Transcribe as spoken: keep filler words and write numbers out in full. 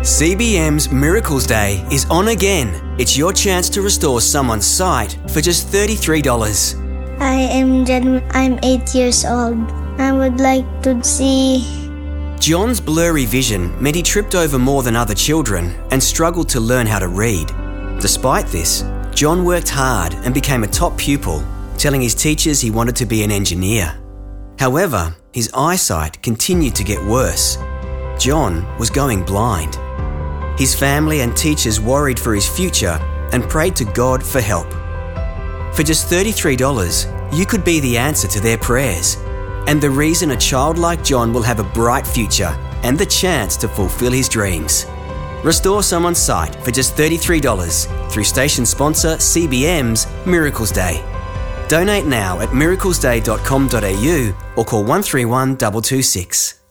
C B M's Miracles Day is on again. It's your chance to restore someone's sight for just thirty-three dollars. I am Jen. I'm eight years old. I would like to see. John's blurry vision meant he tripped over more than other children and struggled to learn how to read. Despite this, John worked hard and became a top pupil, telling his teachers he wanted to be an engineer. However, his eyesight continued to get worse. John was going blind. His family and teachers worried for his future and prayed to God for help. For just thirty-three dollars, you could be the answer to their prayers and the reason a child like John will have a bright future and the chance to fulfill his dreams. Restore someone's sight for just thirty-three dollars through station sponsor C B M's Miracles Day. Donate now at miracles day dot com dot a u or call one three one two two six.